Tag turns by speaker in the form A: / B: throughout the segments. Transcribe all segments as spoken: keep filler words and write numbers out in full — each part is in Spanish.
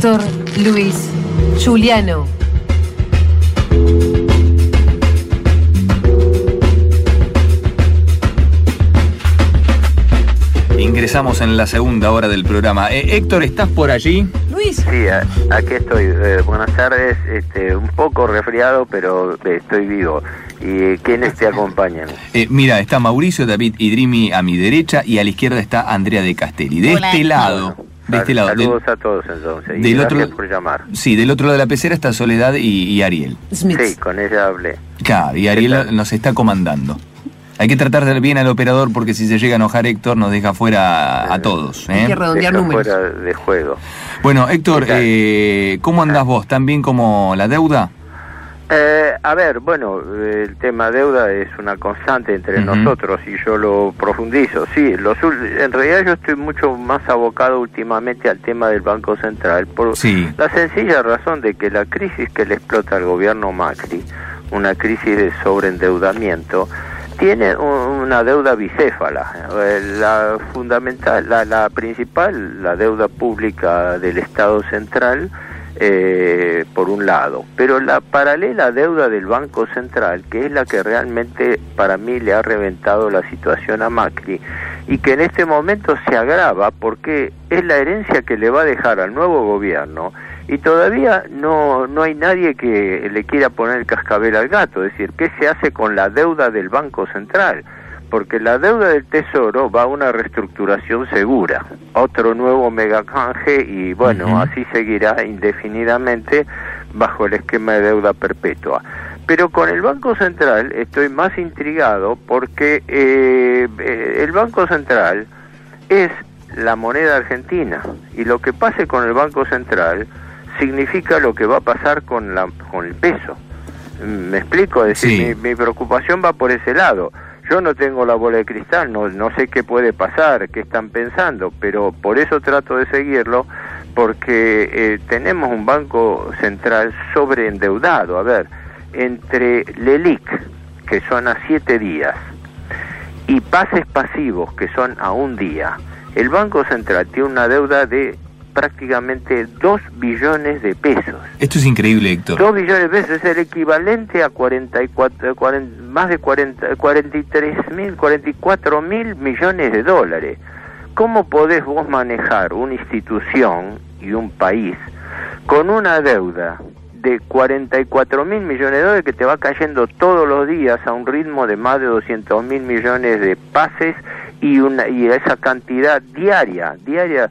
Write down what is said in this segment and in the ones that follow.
A: Héctor Luis Giuliano.
B: Ingresamos en la segunda hora del programa. Eh, Héctor, ¿estás por allí?
A: Luis.
C: Sí, aquí estoy. Eh, buenas tardes. Este, un poco resfriado, pero estoy vivo. ¿Y quiénes te acompañan?
B: Eh, mira, está Mauricio David Idrimi a mi derecha y a la izquierda está Andrea de Castelli. De
A: Hola.
B: este lado...
C: Bueno,
B: de este lado
C: saludos
B: del,
C: a todos entonces. Y
B: del
C: gracias
B: otro,
C: por llamar.
B: Sí, del otro lado de la pecera está Soledad y, y Ariel.
A: Smith.
C: Sí, con ella hablé.
B: Claro, y Ariel nos está comandando. Hay que tratar de bien al operador porque si se llega a enojar Héctor nos deja fuera a, a todos. ¿eh?
A: Hay que redondear
C: Deja
A: números.
C: fuera de juego.
B: Bueno, Héctor, eh, ¿cómo andás vos? ¿Tan bien como la deuda?
C: Eh, a ver, bueno, el tema deuda es una constante entre
B: Uh-huh.
C: nosotros y yo lo profundizo. Sí, los, en realidad yo estoy mucho más abocado últimamente al tema del Banco Central por
B: Sí.
C: la sencilla razón de que la crisis que le explota al gobierno Macri, una crisis de sobreendeudamiento, tiene una deuda bicéfala. La fundamental, la, la principal, la deuda pública del Estado Central, eh, por un lado, pero la paralela deuda del Banco Central, que es la que realmente para mí le ha reventado la situación a Macri y que en este momento se agrava porque es la herencia que le va a dejar al nuevo gobierno. Y todavía no no hay nadie que le quiera poner el cascabel al gato, es decir, ¿qué se hace con la deuda del Banco Central? Porque la deuda del Tesoro va a una reestructuración segura, otro nuevo megacanje y bueno, uh-huh. así seguirá indefinidamente bajo el esquema de deuda perpetua. Pero con el Banco Central estoy más intrigado porque eh, el Banco Central es la moneda argentina y lo que pase con el Banco Central significa lo que va a pasar con la con el peso. ¿Me explico? Es decir,
B: Sí.
C: mi, mi preocupación va por ese lado. Yo no tengo la bola de cristal, no, no sé qué puede pasar, qué están pensando, pero por eso trato de seguirlo, porque eh, tenemos un Banco Central sobreendeudado. A ver, entre LELIC, que son a siete días, y pases pasivos, que son a un día, el Banco Central tiene una deuda de prácticamente dos billones de pesos.
B: Esto es increíble, Héctor.
C: dos billones de pesos es el equivalente a cuarenta y cuatro, cuarenta, más de cuarenta, cuarenta y tres mil, cuarenta y cuatro mil millones de dólares. ¿Cómo podés vos manejar una institución y un país con una deuda de cuarenta y cuatro mil millones de dólares que te va cayendo todos los días a un ritmo de más de doscientos mil millones de pases y una y esa cantidad diaria, diaria?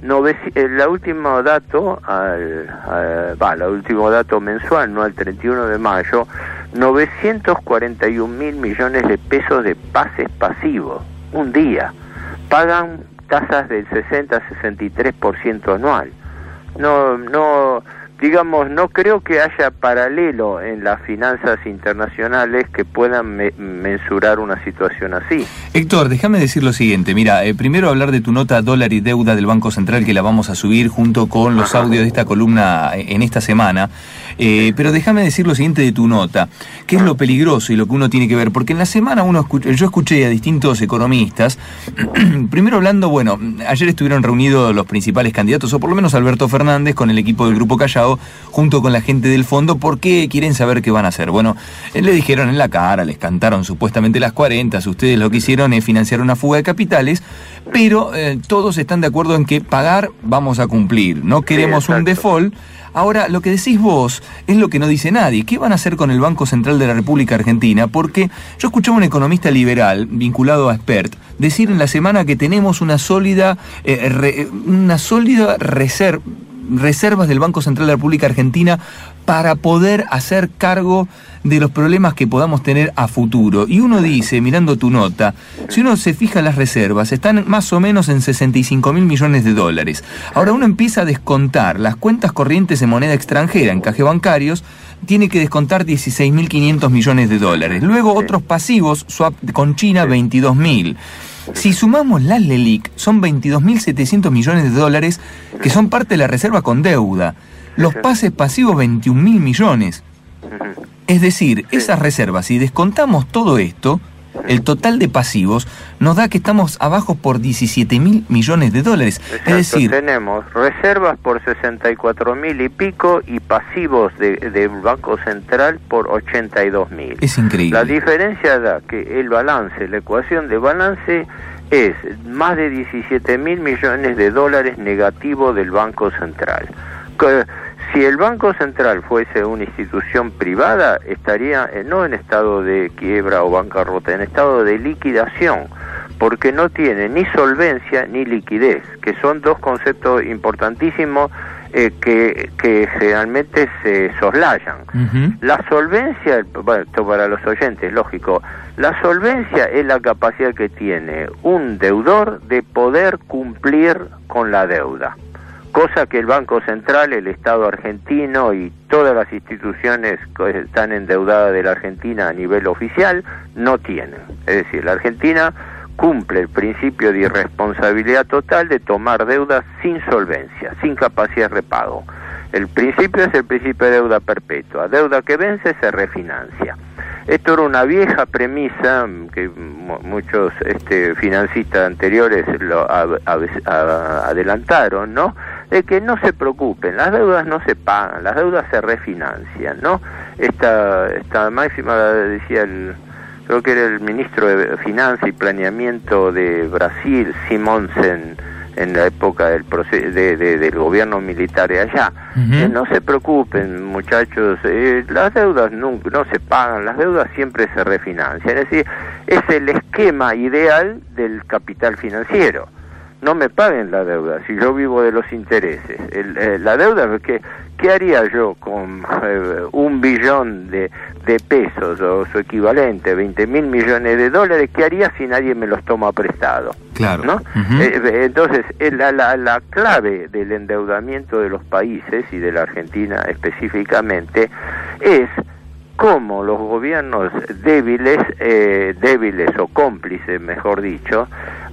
C: El último dato, al, al, va, el último dato mensual, no al treinta y uno de mayo, novecientos cuarenta y un mil millones de pesos de pases pasivos, un día. Pagan tasas del sesenta a sesenta y tres por ciento anual. No, no, digamos, no creo que haya paralelo en las finanzas internacionales que puedan me mensurar una situación así.
B: Héctor, déjame decir lo siguiente. Mira, eh, primero hablar de tu nota Dólar y Deuda del Banco Central, que la vamos a subir junto con los Ajá. audios de esta columna en esta semana. Eh, pero déjame decir lo siguiente de tu nota, que es lo peligroso y lo que uno tiene que ver. Porque en la semana uno escuch yo escuché a distintos economistas, primero hablando, bueno, ayer estuvieron reunidos los principales candidatos, o por lo menos Alberto Fernández, con el equipo del Grupo Callao, junto con la gente del fondo, porque quieren saber qué van a hacer. Bueno, le dijeron en la cara, les cantaron supuestamente las cuarentas, ustedes lo que hicieron es financiar una fuga de capitales, pero eh, todos están de acuerdo en que pagar vamos a cumplir, no queremos sí, un default. Ahora, lo que decís vos es lo que no dice nadie. ¿Qué van a hacer con el Banco Central de la República Argentina? Porque yo escuchaba a un economista liberal vinculado a Expert decir en la semana que tenemos una sólida, eh, re, una sólida reserva, reservas del Banco Central de la República Argentina para poder hacer cargo de los problemas que podamos tener a futuro. Y uno dice, mirando tu nota, si uno se fija en las reservas, están más o menos en sesenta y cinco mil millones de dólares. Ahora uno empieza a descontar las cuentas corrientes en moneda extranjera, en cajes bancarios, tiene que descontar dieciséis mil quinientos millones de dólares. Luego otros pasivos, swap con China, veintidós mil. Si sumamos las LELIC, son veintidós mil setecientos millones de dólares que son parte de la reserva con deuda. Los pases pasivos, veintiún mil millones. Es decir, esas reservas, si descontamos todo esto, el total de pasivos nos da que estamos abajo por diecisiete mil millones de dólares.
C: Exacto,
B: es decir,
C: tenemos reservas por sesenta y cuatro mil y pico y pasivos de, de Banco Central por ochenta y dos mil.
B: Es increíble.
C: La diferencia da que el balance, la ecuación de balance es más de diecisiete mil millones de dólares negativo del Banco Central. Que, si el Banco Central fuese una institución privada, estaría eh, no en estado de quiebra o bancarrota, en estado de liquidación, porque no tiene ni solvencia ni liquidez, que son dos conceptos importantísimos eh, que, que generalmente se soslayan. Uh-huh. La solvencia, bueno, esto para los oyentes, lógico, la solvencia es la capacidad que tiene un deudor de poder cumplir con la deuda, cosa que el Banco Central, el Estado argentino y todas las instituciones que están endeudadas de la Argentina a nivel oficial no tienen. Es decir, la Argentina cumple el principio de irresponsabilidad total de tomar deuda sin solvencia, sin capacidad de repago. El principio es el principio de deuda perpetua. Deuda que vence se refinancia. Esto era una vieja premisa que muchos este, financistas anteriores lo a, a, a, adelantaron, ¿no? De que no se preocupen, las deudas no se pagan, las deudas se refinancian, ¿no? Esta, esta máxima la decía el, creo que era el ministro de Finanzas y Planeamiento de Brasil, Simonsen, en la época del proceso de, de, del gobierno militar de allá. Uh-huh. Eh, no se preocupen, muchachos, eh, las deudas no, no se pagan, las deudas siempre se refinancian. Es decir, es el esquema ideal del capital financiero. No me paguen la deuda, si yo vivo de los intereses. El, eh, la deuda, ¿qué, ¿qué haría yo con eh, un billón de, de pesos o su equivalente, veinte mil millones de dólares? ¿Qué haría si nadie me los toma prestado?
B: Claro.
C: ¿No?
B: Uh-huh.
C: eh, entonces, eh, la, la, la clave del endeudamiento de los países, y de la Argentina específicamente, es cómo los gobiernos débiles, eh, débiles o cómplices, mejor dicho,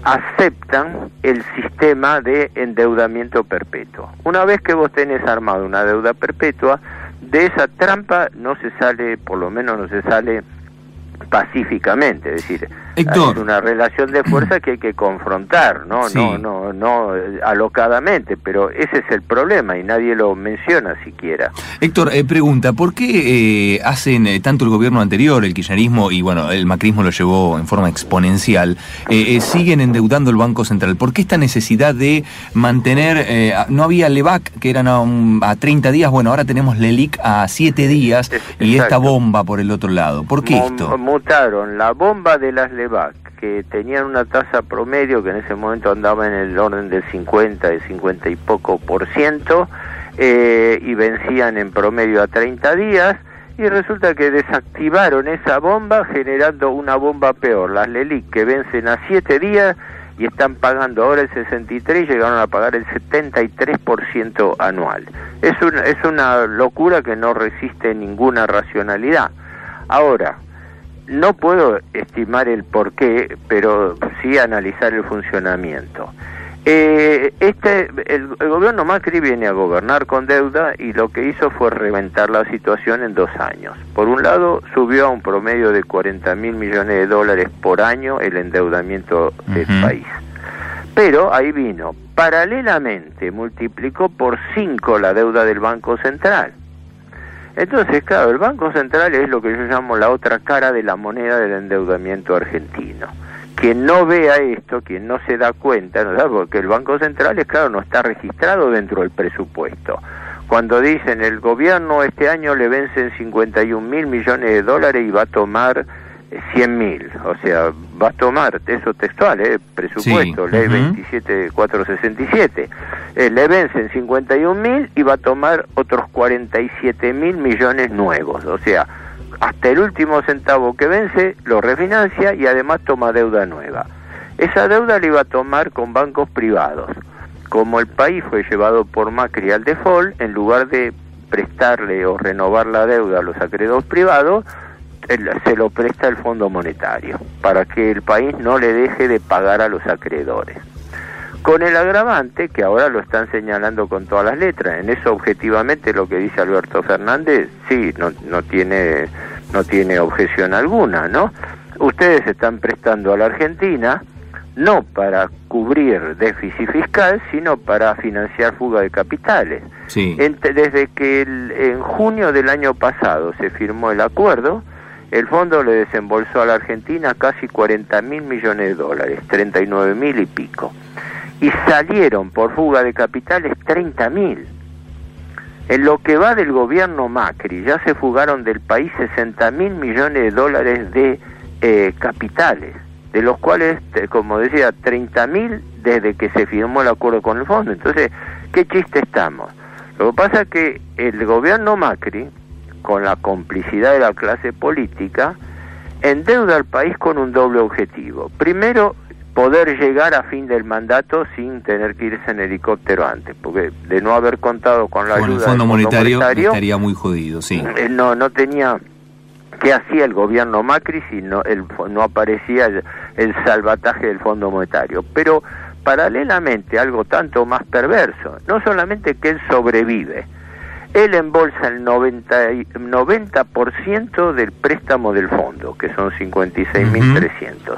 C: aceptan el sistema de endeudamiento perpetuo. Una vez que vos tenés armado una deuda perpetua, de esa trampa no se sale, por lo menos no se sale pacíficamente, es decir,
B: Héctor,
C: es una relación de fuerza que hay que confrontar, no,
B: sí.
C: no, no, no alocadamente, pero ese es el problema y nadie lo menciona siquiera.
B: Héctor, eh, pregunta, ¿por qué eh, hacen eh, tanto el gobierno anterior, el kirchnerismo y bueno, el macrismo lo llevó en forma exponencial, eh, eh, siguen endeudando el Banco Central? ¿Por qué esta necesidad de mantener, eh, no había LEVAC que eran a, un, a treinta días, bueno, ahora tenemos LELIC a siete días es, y esta bomba por el otro lado? ¿Por qué Mo esto?
C: Mutaron la bomba de las LEVAC, que tenían una tasa promedio que en ese momento andaba en el orden del cincuenta, de cincuenta y poco por ciento, eh, y vencían en promedio a treinta días, y resulta que desactivaron esa bomba generando una bomba peor, las LELIC, que vencen a siete días y están pagando ahora el sesenta y tres, llegaron a pagar el setenta y tres por ciento anual. Es una, es una locura que no resiste ninguna racionalidad. Ahora, no puedo estimar el porqué, pero sí analizar el funcionamiento. Eh, este, el, el gobierno Macri viene a gobernar con deuda y lo que hizo fue reventar la situación en dos años. Por un lado, subió a un promedio de cuarenta mil millones de dólares por año el endeudamiento del uh-huh. país. Pero ahí vino, paralelamente multiplicó por cinco la deuda del Banco Central. Entonces, claro, el Banco Central es lo que yo llamo la otra cara de la moneda del endeudamiento argentino. Quien no vea esto, quien no se da cuenta, ¿no? Porque el Banco Central, es claro, no está registrado dentro del presupuesto. Cuando dicen el gobierno este año le vencen cincuenta y un mil millones de dólares y va a tomar cien mil, o sea, va a tomar, eso textual, eh, presupuesto, sí. Ley uh-huh. veintisiete mil cuatrocientos sesenta y siete, eh, le vencen cincuenta y un mil y va a tomar otros cuarenta y siete mil millones nuevos, o sea, hasta el último centavo que vence lo refinancia y además toma deuda nueva. Esa deuda la iba a tomar con bancos privados. Como el país fue llevado por Macri al default, en lugar de prestarle o renovar la deuda a los acreedores privados, se lo presta el Fondo Monetario, para que el país no le deje de pagar a los acreedores. Con el agravante, que ahora lo están señalando con todas las letras, en eso objetivamente lo que dice Alberto Fernández, sí, no, no tiene, no tiene objeción alguna, ¿no? ustedes están prestando a la Argentina no para cubrir déficit fiscal, sino para financiar fuga de capitales.
B: Sí.
C: Ent- desde que el, en junio del año pasado se firmó el acuerdo, el fondo le desembolsó a la Argentina casi cuarenta mil millones de dólares, treinta y nueve mil y pico. Y salieron por fuga de capitales treinta mil. En lo que va del gobierno Macri, ya se fugaron del país sesenta mil millones de dólares de eh, capitales, de los cuales, como decía, treinta mil desde que se firmó el acuerdo con el fondo. Entonces, ¿qué chiste estamos? Lo que pasa es que el gobierno Macri, con la complicidad de la clase política, endeuda al país con un doble objetivo. Primero, poder llegar a fin del mandato sin tener que irse en helicóptero antes, porque de no haber contado con la
B: con
C: ayuda
B: el Fondo
C: del
B: Monetario,
C: Monetario
B: estaría muy jodido, sí.
C: eh, no no tenía qué hacía el gobierno Macri si no, el, no aparecía el, el salvataje del Fondo Monetario. Pero paralelamente, algo tanto más perverso, no solamente que él sobrevive, él embolsa el noventa por ciento del préstamo del fondo, que son cincuenta y seis mil trescientos.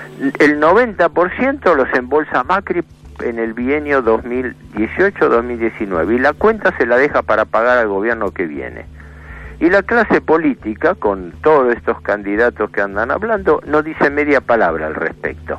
C: El noventa por ciento los embolsa Macri en el bienio dos mil dieciocho dos mil diecinueve, y la cuenta se la deja para pagar al gobierno que viene. Y la clase política, con todos estos candidatos que andan hablando, no dice media palabra al respecto.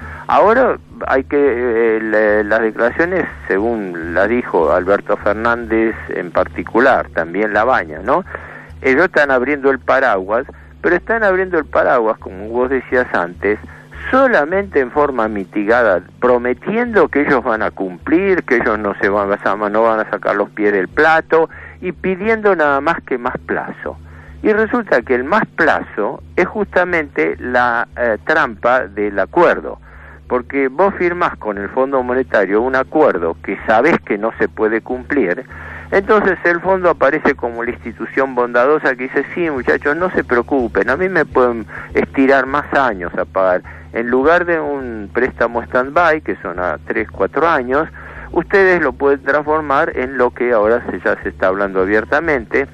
C: Ahora hay que, eh, la, las declaraciones, según la dijo Alberto Fernández en particular, también Labaña, ¿no? Ellos están abriendo el paraguas, pero están abriendo el paraguas, como vos decías antes, solamente en forma mitigada, prometiendo que ellos van a cumplir, que ellos no se van a, no van a sacar los pies del plato, y pidiendo nada más que más plazo. Y resulta que el más plazo es justamente la eh, trampa del acuerdo, porque vos firmás con el Fondo Monetario un acuerdo que sabés que no se puede cumplir. Entonces el fondo aparece como la institución bondadosa que dice, sí, muchachos, no se preocupen, a mí me pueden estirar más años a pagar. En lugar de un préstamo stand-by, que son a tres, cuatro años, ustedes lo pueden transformar en lo que ahora se, ya se está hablando abiertamente,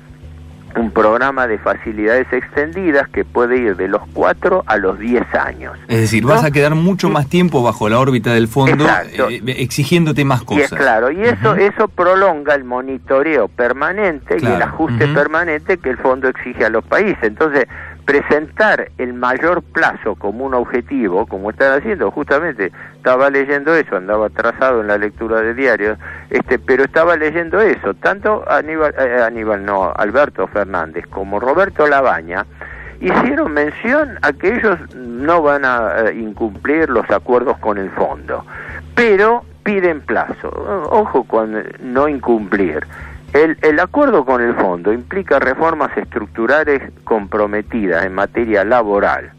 C: un programa de facilidades extendidas que puede ir de los cuatro a los diez años.
B: Es decir, ¿no? Vas a quedar mucho más tiempo bajo la órbita del fondo, eh, exigiéndote más cosas.
C: Y es claro, y eso,
B: uh-huh.
C: eso prolonga el monitoreo permanente, claro, y el ajuste uh-huh. permanente que el fondo exige a los países. Entonces, presentar el mayor plazo como un objetivo, como están haciendo, justamente estaba leyendo eso, andaba atrasado en la lectura de diarios, este, pero estaba leyendo eso, tanto Aníbal, eh, Aníbal no, Alberto Fernández como Roberto Labaña hicieron mención a que ellos no van a eh, incumplir los acuerdos con el fondo, pero piden plazo. Ojo con no incumplir. El, el acuerdo con el fondo implica reformas estructurales comprometidas en materia laboral,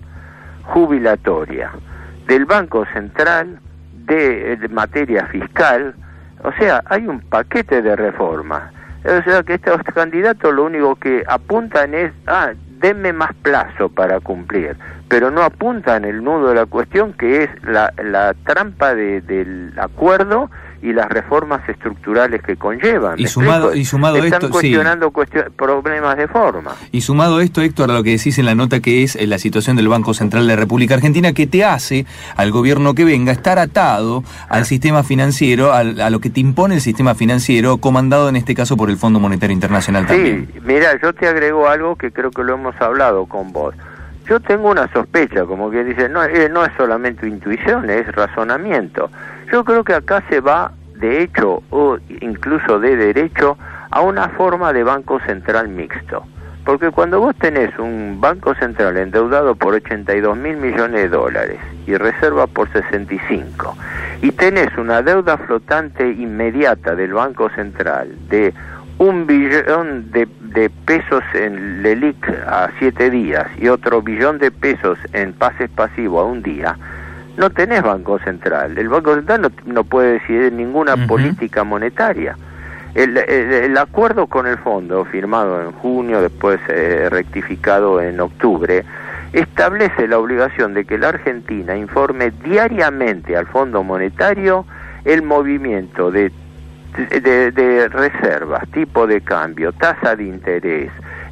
C: jubilatoria, del Banco Central, de, de materia fiscal. O sea, hay un paquete de reformas. O sea, que estos candidatos lo único que apuntan es, ah, denme más plazo para cumplir, pero no apuntan el nudo de la cuestión, que es la, la trampa de, del acuerdo y las reformas estructurales que conllevan.
B: Y sumado, y sumado
C: Están
B: esto,
C: cuestionando
B: sí.
C: cuestion- problemas de forma.
B: Y sumado esto, Héctor, a lo que decís en la nota, que es la situación del Banco Central de la República Argentina, que te hace al gobierno que venga estar atado al sistema financiero, al, a lo que te impone el sistema financiero, comandado en este caso por el Fondo Monetario Internacional también.
C: Sí, mira, yo te agrego algo que creo que lo hemos hablado con vos. Yo tengo una sospecha, como que dice, no, eh, no es solamente intuición, es razonamiento. Yo creo que acá se va, de hecho, o incluso de derecho, a una forma de banco central mixto. Porque cuando vos tenés un banco central endeudado por ochenta y dos mil millones de dólares y reserva por sesenta y cinco, y tenés una deuda flotante inmediata del Banco Central de un billón de, de pesos en LELIC a siete días y otro billón de pesos en pases pasivos a un día, no tenés Banco Central. El Banco Central no, no puede decidir ninguna uh-huh. política monetaria. El, el, el acuerdo con el fondo, firmado en junio, después eh, rectificado en octubre, establece la obligación de que la Argentina informe diariamente al Fondo Monetario el movimiento de, de, de reservas, tipo de cambio, tasa de interés,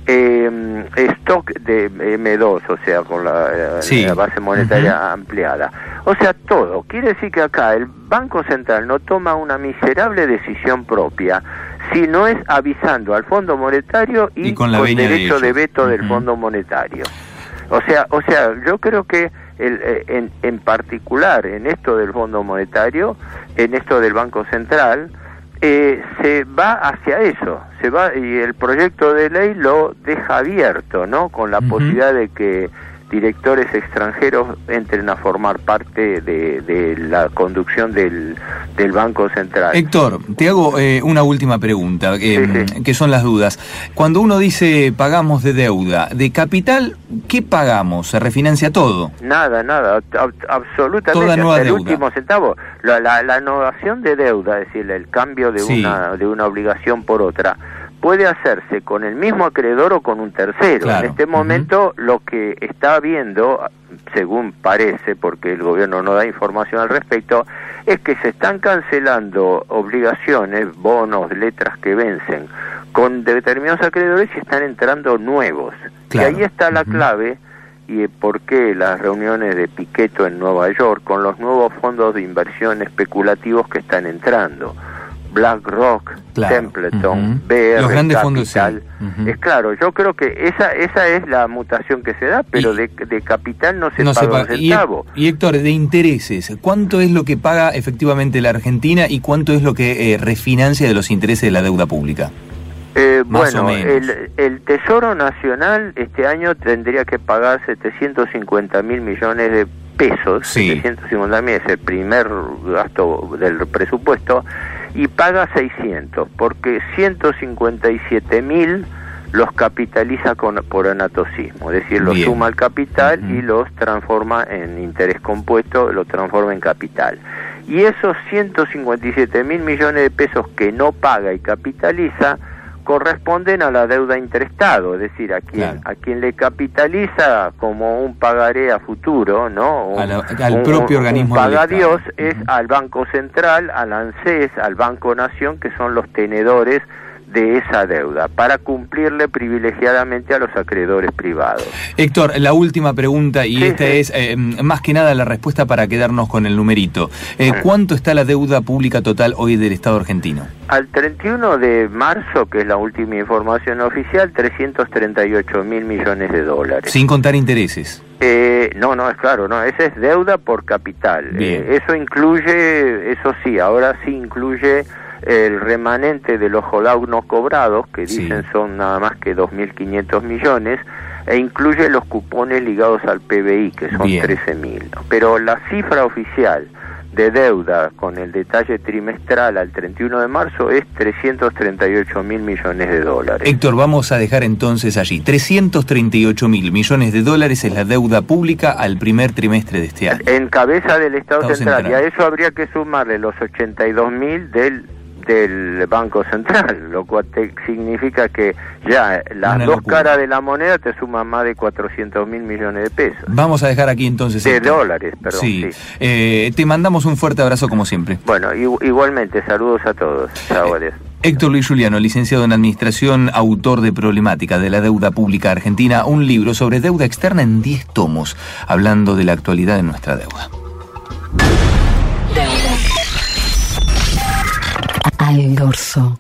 C: eh, stock de eme dos, o sea, con la,
B: sí.
C: la base monetaria uh-huh. ampliada. O sea, todo. Quiere decir que acá el Banco Central no toma una miserable decisión propia, si no es avisando al Fondo Monetario y, y con, la con derecho de, de veto uh-huh. del Fondo Monetario. O sea, o sea, yo creo que el, en, en particular en esto del Fondo Monetario, en esto del Banco Central, eh, se va hacia eso, se va, y el proyecto de ley lo deja abierto, ¿no? Con la uh-huh. posibilidad de que directores extranjeros entren a formar parte de, de la conducción del, del Banco Central.
B: Héctor, te hago eh, una última pregunta, eh, sí, sí. que son las dudas. Cuando uno dice pagamos de deuda, de capital, ¿qué pagamos? ¿Se refinancia todo?
C: Nada, nada, ab- absolutamente,
B: Toda nueva
C: hasta el
B: deuda.
C: último centavo. La, la, la innovación de deuda, es decir, el cambio de, sí. una, de una obligación por otra, puede hacerse con el mismo acreedor o con un tercero. Claro. En este momento uh-huh. lo que está habiendo, según parece, porque el gobierno no da información al respecto, es que se están cancelando obligaciones, bonos, letras que vencen con determinados acreedores y están entrando nuevos. Claro. Y ahí está la uh-huh. clave y por qué las reuniones de Piketty en Nueva York con los nuevos fondos de inversión especulativos que están entrando. BlackRock, claro. Templeton, uh-huh. B R
B: los grandes
C: Capital,
B: fondos, sí. uh-huh.
C: es claro, yo creo que esa esa es la mutación que se da, pero y, de, de capital no se
B: no
C: paga
B: se paga.
C: un centavo.
B: Y, y Héctor, de intereses, ¿cuánto es lo que paga efectivamente la Argentina y cuánto es lo que eh, refinancia de los intereses de la deuda pública?
C: Eh, bueno, el, el Tesoro Nacional este año tendría que pagar setecientos cincuenta mil millones de pesos, sí. setecientos cincuenta mil es el primer gasto del presupuesto, y paga seiscientos, porque ciento cincuenta y siete mil los capitaliza con, por anatocismo, es decir, los Bien. suma al capital uh-huh. y los transforma en interés compuesto, los transforma en capital. Y esos ciento cincuenta y siete mil millones de pesos que no paga y capitaliza corresponden a la deuda interestado, es decir, a quien claro. a quien le capitaliza como un pagaré a futuro, ¿no? Un,
B: la, al un, propio un, organismo
C: un pagadiós
B: uh-huh.
C: es al Banco Central, al ANSES, al Banco Nación, que son los tenedores de esa deuda, para cumplirle privilegiadamente a los acreedores privados.
B: Héctor, la última pregunta, y
C: sí,
B: esta
C: sí.
B: es eh, más que nada la respuesta para quedarnos con el numerito. Eh, ¿Cuánto está la deuda pública total hoy del Estado argentino?
C: Al treinta y uno de marzo, que es la última información oficial, trescientos treinta y ocho mil millones de dólares.
B: Sin contar intereses.
C: Eh, no, no, es claro, no, esa es deuda por capital. Eh, eso incluye, eso sí, ahora sí incluye el remanente de los holdout no cobrados, que dicen sí. son nada más que dos mil quinientos millones, e incluye los cupones ligados al P B I, que son trece mil. Pero la cifra oficial de deuda con el detalle trimestral al treinta y uno de marzo es trescientos treinta y ocho mil millones de dólares.
B: Héctor, vamos a dejar entonces allí. trescientos treinta y ocho mil millones de dólares es la deuda pública al primer trimestre de este año.
C: En cabeza del Estado, Estado Central. Central. Y a eso habría que sumarle los ochenta y dos mil del del Banco Central, lo cual te significa que ya las Una dos locura. caras de la moneda te suman más de cuatrocientos mil millones de pesos.
B: Vamos a dejar aquí entonces...
C: De
B: Héctor.
C: dólares, perdón.
B: Sí.
C: sí.
B: Eh, te mandamos un fuerte abrazo como siempre.
C: Bueno, igualmente, saludos a todos. Chao, adiós.
B: Héctor Luis Juliano, licenciado en Administración, autor de Problemática de la Deuda Pública Argentina, un libro sobre deuda externa en diez tomos, hablando de la actualidad de nuestra deuda.
D: Al dorso.